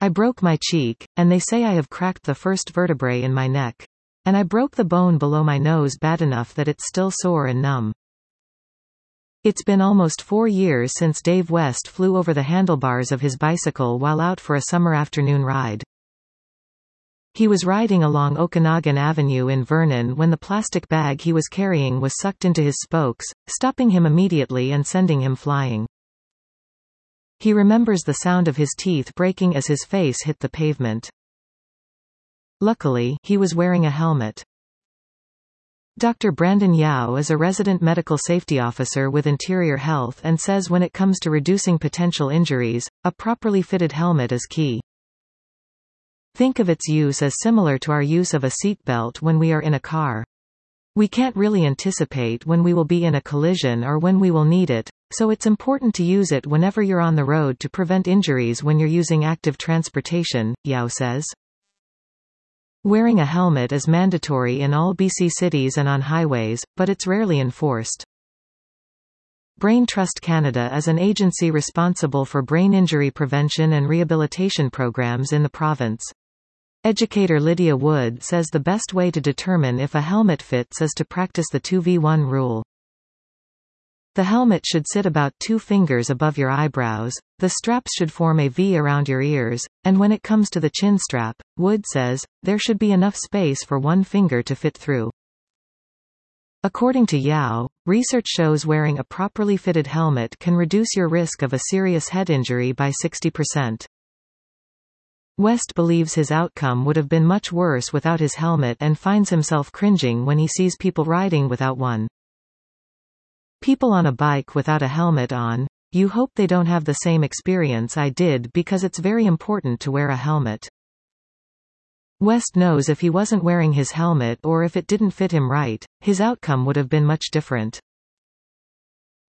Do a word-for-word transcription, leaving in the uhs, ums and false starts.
I broke my cheek, and they say I have cracked the first vertebrae in my neck. And I broke the bone below my nose bad enough that it's still sore and numb. It's been almost four years since Dave West flew over the handlebars of his bicycle while out for a summer afternoon ride. He was riding along Okanagan Avenue in Vernon when the plastic bag he was carrying was sucked into his spokes, stopping him immediately and sending him flying. He remembers the sound of his teeth breaking as his face hit the pavement. Luckily, he was wearing a helmet. Doctor Brandon Yao is a resident medical safety officer with Interior Health and says when it comes to reducing potential injuries, a properly fitted helmet is key. Think of its use as similar to our use of a seatbelt when we are in a car. We can't really anticipate when we will be in a collision or when we will need it, so it's important to use it whenever you're on the road to prevent injuries when you're using active transportation, Yao says. Wearing a helmet is mandatory in all B C cities and on highways, but it's rarely enforced. Brain Trust Canada is an agency responsible for brain injury prevention and rehabilitation programs in the province. Educator Lydia Wood says the best way to determine if a helmet fits is to practice the two v one rule. The helmet should sit about two fingers above your eyebrows, the straps should form a V around your ears, and when it comes to the chin strap, Wood says, there should be enough space for one finger to fit through. According to Yao, research shows wearing a properly fitted helmet can reduce your risk of a serious head injury by sixty percent. West believes his outcome would have been much worse without his helmet and finds himself cringing when he sees people riding without one. People on a bike without a helmet on, you hope they don't have the same experience I did because it's very important to wear a helmet. West knows if he wasn't wearing his helmet or if it didn't fit him right, his outcome would have been much different.